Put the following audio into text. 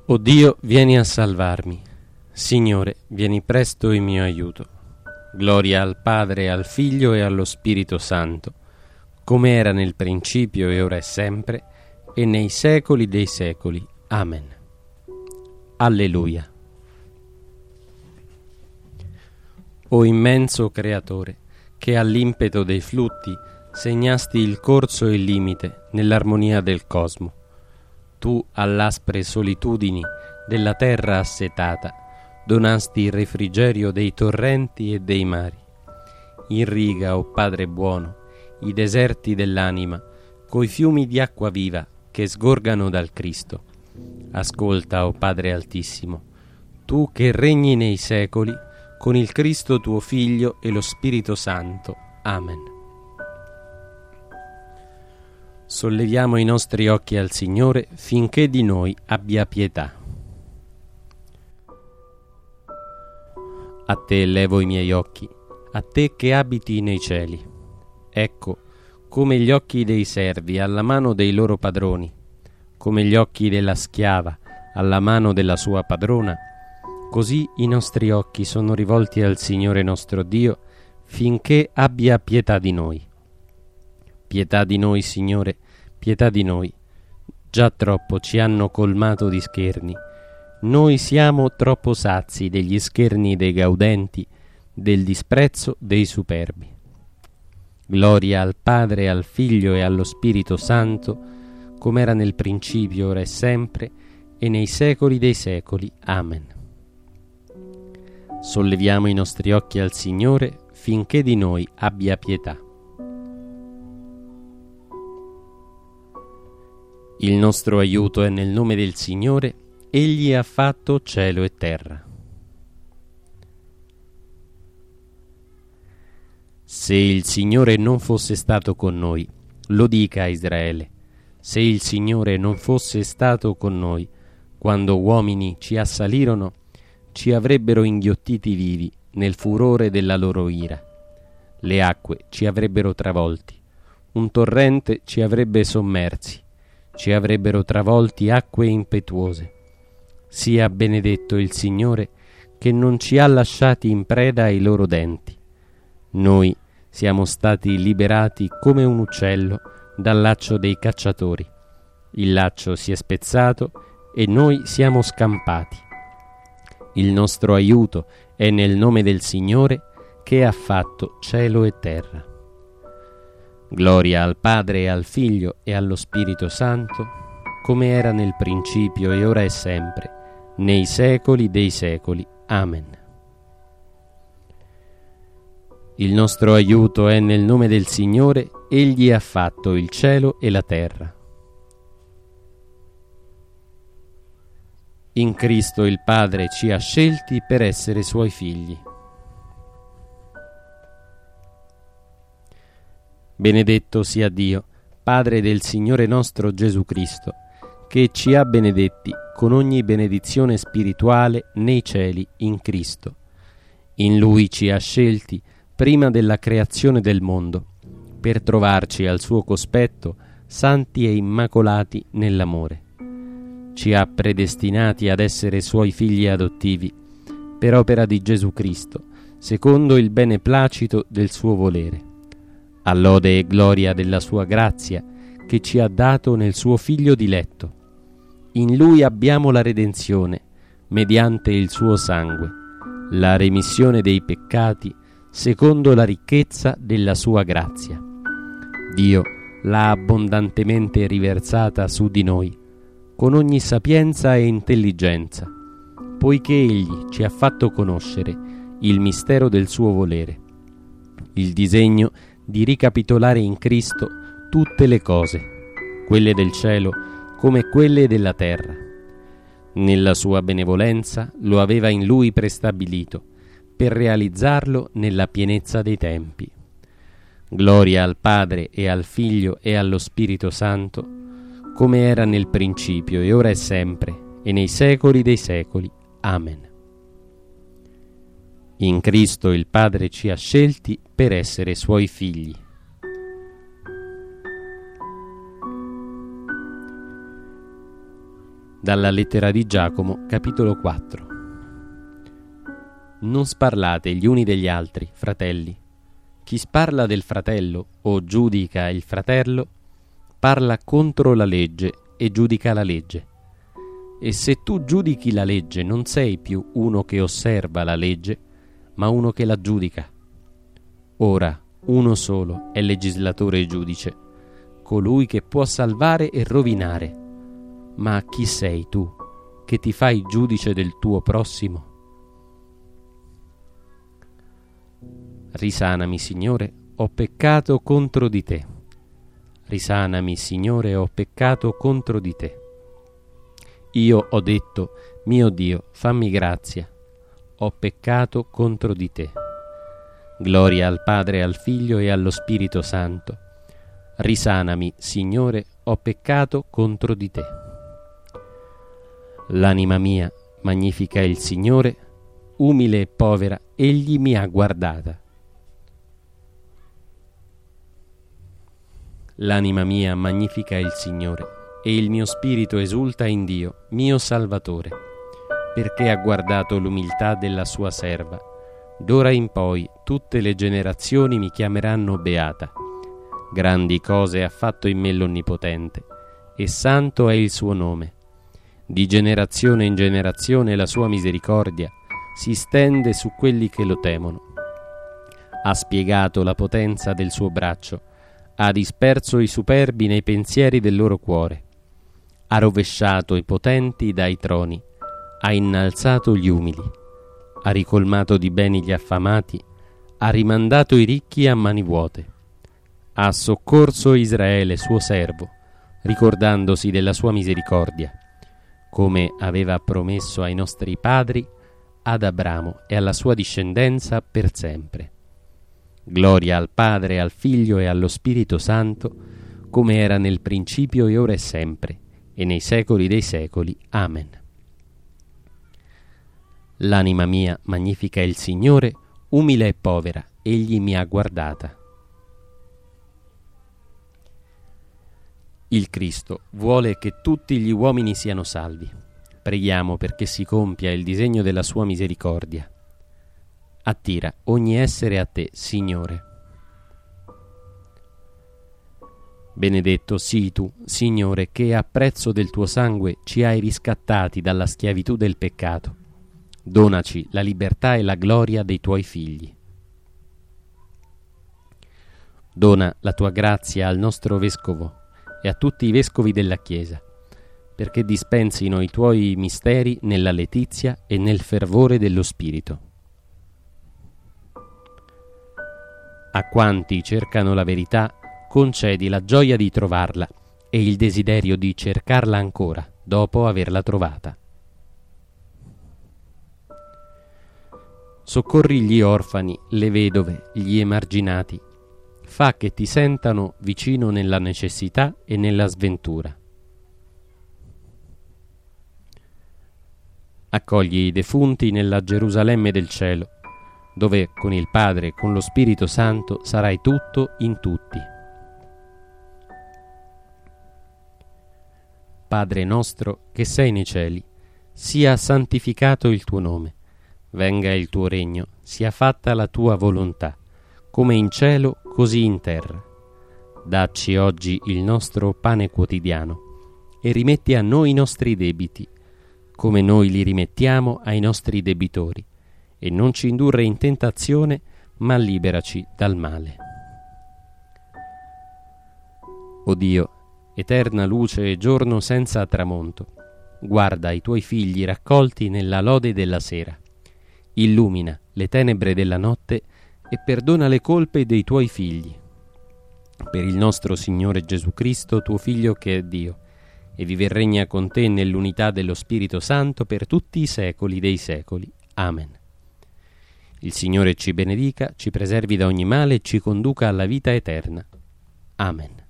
O Dio, vieni a salvarmi. Signore, vieni presto in mio aiuto. Gloria al Padre, al Figlio e allo Spirito Santo, come era nel principio e ora e sempre, e nei secoli dei secoli. Amen. Alleluia. O immenso Creatore, che all'impeto dei flutti segnasti il corso e il limite nell'armonia del cosmo, tu all'aspre solitudini della terra assetata donasti il refrigerio dei torrenti e dei mari. Irriga, o Padre buono, i deserti dell'anima coi fiumi di acqua viva che sgorgano dal Cristo. Ascolta, o Padre altissimo, tu che regni nei secoli con il Cristo tuo Figlio e lo Spirito Santo. Amen. Solleviamo i nostri occhi al Signore finché di noi abbia pietà. A te levo i miei occhi, a te che abiti nei cieli. Ecco, come gli occhi dei servi alla mano dei loro padroni, come gli occhi della schiava alla mano della sua padrona, così i nostri occhi sono rivolti al Signore nostro Dio finché abbia pietà di noi. Pietà di noi, Signore, pietà di noi. Già troppo ci hanno colmato di scherni. Noi siamo troppo sazi degli scherni dei gaudenti, del disprezzo dei superbi. Gloria al Padre, al Figlio e allo Spirito Santo, come era nel principio, ora e sempre, e nei secoli dei secoli. Amen. Solleviamo i nostri occhi al Signore finché di noi abbia pietà. Il nostro aiuto è nel nome del Signore, Egli ha fatto cielo e terra. Se il Signore non fosse stato con noi, lo dica a Israele, se il Signore non fosse stato con noi, quando uomini ci assalirono, ci avrebbero inghiottiti vivi nel furore della loro ira. Le acque ci avrebbero travolti, un torrente ci avrebbe sommersi, ci avrebbero travolti acque impetuose. Sia benedetto il Signore che non ci ha lasciati in preda ai loro denti. Noi siamo stati liberati come un uccello dal laccio dei cacciatori. Il laccio si è spezzato e noi siamo scampati. Il nostro aiuto è nel nome del Signore che ha fatto cielo e terra. Gloria al Padre, al Figlio e allo Spirito Santo, come era nel principio e ora e sempre, nei secoli dei secoli. Amen. Il nostro aiuto è nel nome del Signore, Egli ha fatto il cielo e la terra. In Cristo il Padre ci ha scelti per essere Suoi figli. Benedetto sia Dio, Padre del Signore nostro Gesù Cristo, che ci ha benedetti con ogni benedizione spirituale nei cieli in Cristo. In Lui ci ha scelti prima della creazione del mondo, per trovarci al suo cospetto santi e immacolati nell'amore. Ci ha predestinati ad essere Suoi figli adottivi, per opera di Gesù Cristo, secondo il beneplacito del suo volere. A lode e gloria della sua grazia che ci ha dato nel suo Figlio diletto. In Lui abbiamo la redenzione, mediante il suo sangue, la remissione dei peccati, secondo la ricchezza della sua grazia. Dio l'ha abbondantemente riversata su di noi, con ogni sapienza e intelligenza, poiché Egli ci ha fatto conoscere il mistero del suo volere, il disegno di ricapitolare in Cristo tutte le cose, quelle del cielo come quelle della terra. Nella sua benevolenza lo aveva in Lui prestabilito, per realizzarlo nella pienezza dei tempi. Gloria al Padre e al Figlio e allo Spirito Santo, come era nel principio e ora e sempre, e nei secoli dei secoli. Amen. In Cristo il Padre ci ha scelti per essere Suoi figli. Dalla lettera di Giacomo, capitolo 4. Non sparlate gli uni degli altri, fratelli. Chi sparla del fratello o giudica il fratello, parla contro la legge e giudica la legge. E se tu giudichi la legge, non sei più uno che osserva la legge, ma uno che la giudica. Ora, uno solo è legislatore e giudice, colui che può salvare e rovinare. Ma chi sei tu, che ti fai giudice del tuo prossimo? Risanami, Signore, ho peccato contro di te. Risanami, Signore, ho peccato contro di te. Io ho detto, mio Dio, fammi grazia. Ho peccato contro di te. Gloria al Padre, al Figlio e allo Spirito Santo. Risanami, Signore, ho peccato contro di te. L'anima mia magnifica il Signore, umile e povera, egli mi ha guardata. L'anima mia magnifica il Signore, e il mio spirito esulta in Dio, mio Salvatore, perché ha guardato l'umiltà della sua serva. D'ora in poi tutte le generazioni mi chiameranno beata. Grandi cose ha fatto in me l'Onnipotente, e santo è il suo nome. Di generazione in generazione la sua misericordia si stende su quelli che lo temono. Ha spiegato la potenza del suo braccio, ha disperso i superbi nei pensieri del loro cuore, ha rovesciato i potenti dai troni, ha innalzato gli umili, ha ricolmato di beni gli affamati, ha rimandato i ricchi a mani vuote, ha soccorso Israele suo servo, ricordandosi della sua misericordia, come aveva promesso ai nostri padri, ad Abramo e alla sua discendenza per sempre. Gloria al Padre, al Figlio e allo Spirito Santo, come era nel principio e ora e sempre, e nei secoli dei secoli. Amen. L'anima mia magnifica il Signore, umile e povera, egli mi ha guardata. Il Cristo vuole che tutti gli uomini siano salvi. Preghiamo perché si compia il disegno della sua misericordia. Attira ogni essere a te, Signore. Benedetto sii tu, Signore, che a prezzo del tuo sangue ci hai riscattati dalla schiavitù del peccato. Donaci la libertà e la gloria dei tuoi figli. Dona la tua grazia al nostro Vescovo e a tutti i vescovi della Chiesa, perché dispensino i tuoi misteri nella letizia e nel fervore dello Spirito. A quanti cercano la verità, concedi la gioia di trovarla e il desiderio di cercarla ancora dopo averla trovata. Soccorri gli orfani, le vedove, gli emarginati. Fa che ti sentano vicino nella necessità e nella sventura. Accogli i defunti nella Gerusalemme del cielo, dove con il Padre e con lo Spirito Santo sarai tutto in tutti. Padre nostro che sei nei cieli, sia santificato il tuo nome, venga il tuo regno, sia fatta la tua volontà, come in cielo così in terra. Dacci oggi il nostro pane quotidiano e rimetti a noi i nostri debiti, come noi li rimettiamo ai nostri debitori, e non ci indurre in tentazione, ma liberaci dal male. O Dio, eterna luce e giorno senza tramonto, guarda i tuoi figli raccolti nella lode della sera. Illumina le tenebre della notte e perdona le colpe dei tuoi figli. Per il nostro Signore Gesù Cristo, tuo Figlio che è Dio, e vive e regna con te nell'unità dello Spirito Santo per tutti i secoli dei secoli. Amen. Il Signore ci benedica, ci preservi da ogni male e ci conduca alla vita eterna. Amen.